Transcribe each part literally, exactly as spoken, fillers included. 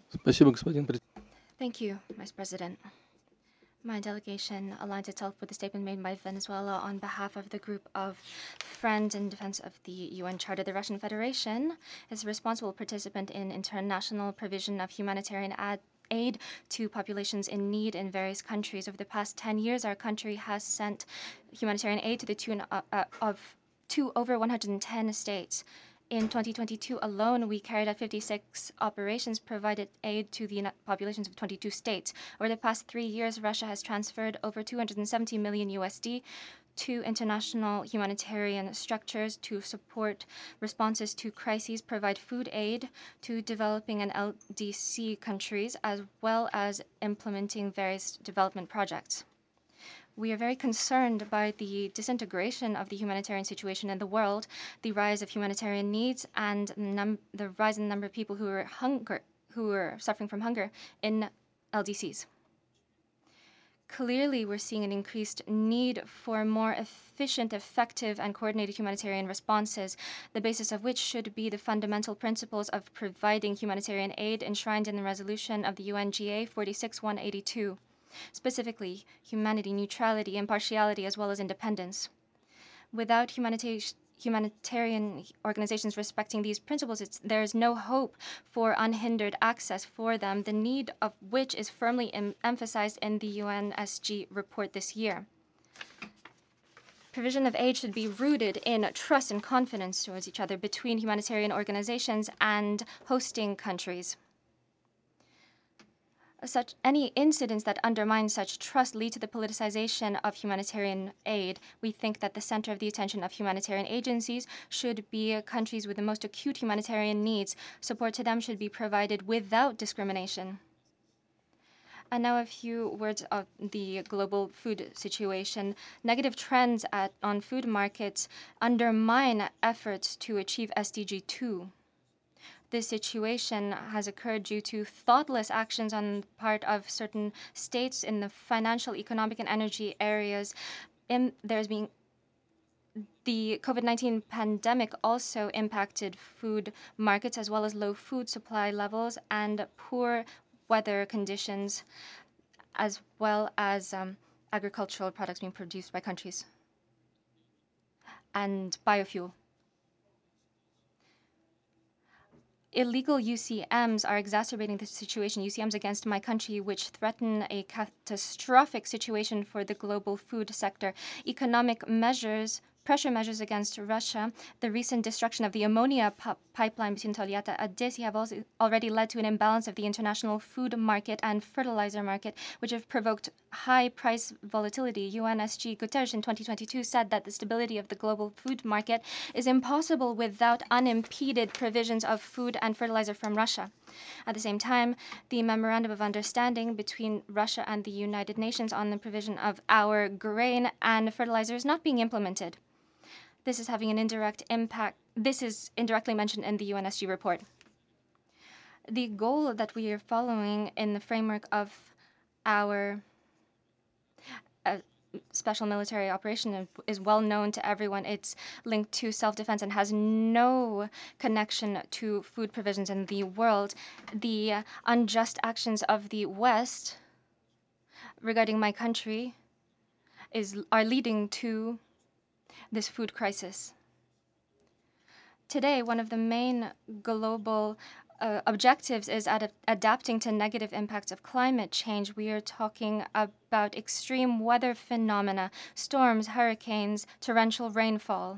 Спасибо, господин пред- Thank you, Vice President. My delegation aligns itself with the statement made by Venezuela on behalf of the group of Friends in Defense of the U N Charter. The Russian Federation is a responsible participant in international provision of humanitarian ad- aid to populations in need in various countries. Over the past ten years, our country has sent humanitarian aid to the tune of, uh, of to over one hundred ten states. In twenty twenty-two alone, we carried out fifty-six operations, provided aid to the populations of twenty-two states. Over the past three years, Russia has transferred over two hundred seventy million U S D to international humanitarian structures to support responses to crises, provide food aid to developing and L D C countries, as well as implementing various development projects. We are very concerned by the disintegration of the humanitarian situation in the world, the rise of humanitarian needs, and num- the rise in the number of people who are hunger, who are suffering from hunger in L D Cs. Clearly, we're seeing an increased need for more efficient, effective, and coordinated humanitarian responses, the basis of which should be the fundamental principles of providing humanitarian aid enshrined in the resolution of the U N G A forty-six one eighty-two, specifically humanity, neutrality, impartiality, as well as independence. Without humanita- humanitarian organizations respecting these principles, it's, there is no hope for unhindered access for them, the need of which is firmly em- emphasized in the U N S G report this year. Provision of aid should be rooted in trust and confidence towards each other between humanitarian organizations and hosting countries. Such any incidents that undermine such trust lead to the politicization of humanitarian aid. We think that the center of the attention of humanitarian agencies should be countries with the most acute humanitarian needs. Support to them should be provided without discrimination. And now a few words of the global food situation. Negative trends at, on food markets undermine efforts to achieve S D G two. This situation has occurred due to thoughtless actions on the part of certain states in the financial, economic, and energy areas. In, there's been the COVID nineteen pandemic also impacted food markets as well as low food supply levels and poor weather conditions, as well as um, agricultural products being produced by countries and biofuel. Illegal U C Ms are exacerbating the situation, U C Ms against my country, which threaten a catastrophic situation for the global food sector. Economic measures, pressure measures against Russia, the recent destruction of the ammonia pu- pipeline between Toliata and Odessa have also already led to an imbalance of the international food market and fertilizer market, which have provoked high price volatility. U N S G Guterres in twenty twenty-two said that the stability of the global food market is impossible without unimpeded provisions of food and fertilizer from Russia. At the same time, the Memorandum of Understanding between Russia and the United Nations on the provision of our grain and fertilizer is not being implemented. This is having an indirect impact. This is indirectly mentioned in the U N S G report. The goal that we are following in the framework of our uh, special military operation is well known to everyone. It's linked to self defense and has no connection to food provisions in the world. The uh, unjust actions of the West regarding my country is are leading to this food crisis. Today, one of the main global uh, objectives is ad- adapting to negative impacts of climate change. We are talking about extreme weather phenomena, storms, hurricanes, torrential rainfall.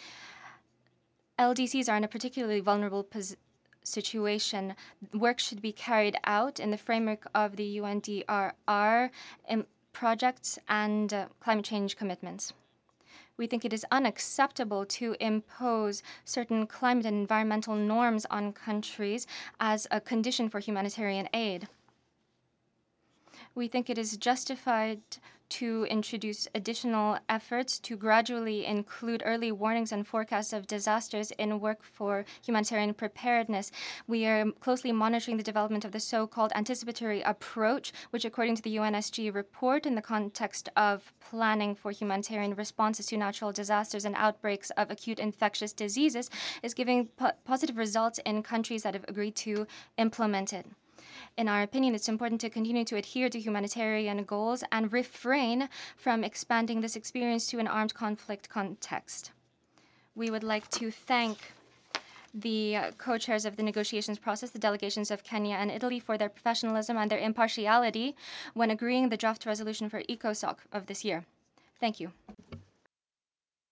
L D Cs are in a particularly vulnerable pos- situation. Work should be carried out in the framework of the U N D R R projects and uh, climate change commitments. We think it is unacceptable to impose certain climate and environmental norms on countries as a condition for humanitarian aid. We think it is justified to introduce additional efforts to gradually include early warnings and forecasts of disasters in work for humanitarian preparedness. We are closely monitoring the development of the so called anticipatory approach, which, according to the U N S G report, in the context of planning for humanitarian responses to natural disasters and outbreaks of acute infectious diseases, is giving po- positive results in countries that have agreed to implement it. In our opinion, it's important to continue to adhere to humanitarian goals and refrain from expanding this experience to an armed conflict context. We would like to thank the uh, co-chairs of the negotiations process, the delegations of Kenya and Italy, for their professionalism and their impartiality when agreeing the draft resolution for ECOSOC of this year. Thank you.